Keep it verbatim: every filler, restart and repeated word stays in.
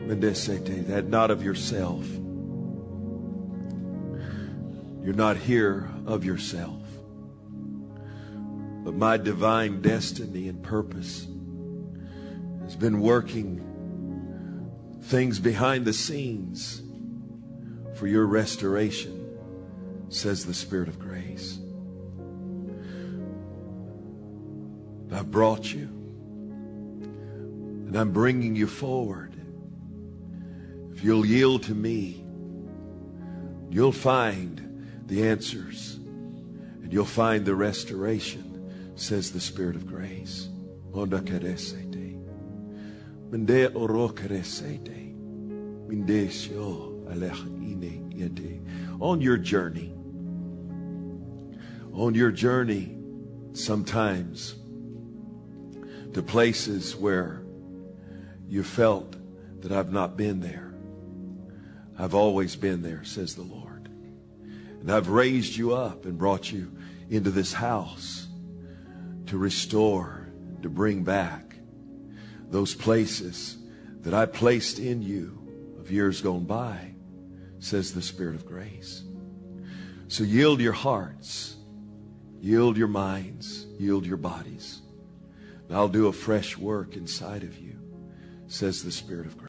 That not of yourself. You're not here of yourself. But my divine destiny and purpose has been working things behind the scenes for your restoration, says the Spirit of grace. I've brought you, and I'm bringing you forward. If you'll yield to me, you'll find the answers, and you'll find the restoration, says the Spirit of grace. On your journey, on your journey, sometimes to places where you felt that I've not been there. I've always been there, says the Lord. And I've raised you up and brought you into this house to restore, to bring back those places that I placed in you of years gone by, says the Spirit of grace. So yield your hearts, yield your minds, yield your bodies. And I'll do a fresh work inside of you, says the Spirit of grace.